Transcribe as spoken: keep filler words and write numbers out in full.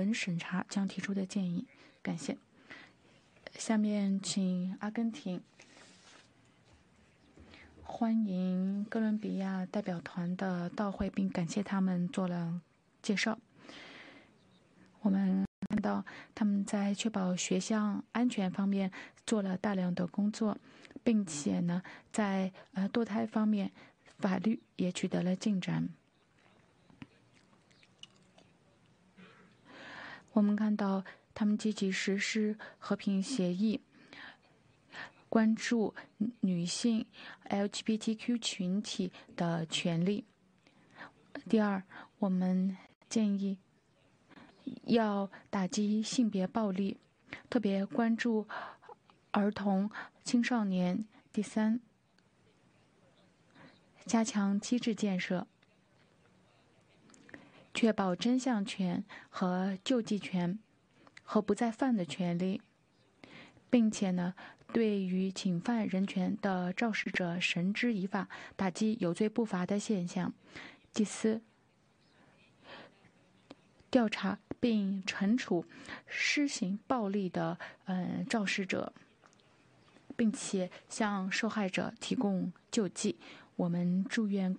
文审查将提出的建议。感谢。下面请阿根廷。欢迎哥伦比亚代表团的到会，并感谢他们做了介绍。我们看到他们在确保学校安全方面做了大量的工作，并且呢，在呃堕胎方面，法律也取得了进展。我们看到他们积极实施和平协议，关注女性 L G B T Q 群体的权利。第二，我们建议要打击性别暴力，特别关注儿童、青少年。第三，加强机制建设，确保真相权和救济权和不再犯的权利，并且呢，对于侵犯人权的肇事者绳之以法，打击有罪不罚的现象。第四，调查并惩处施行暴力的呃肇事者，并且向受害者提供救济。我们祝愿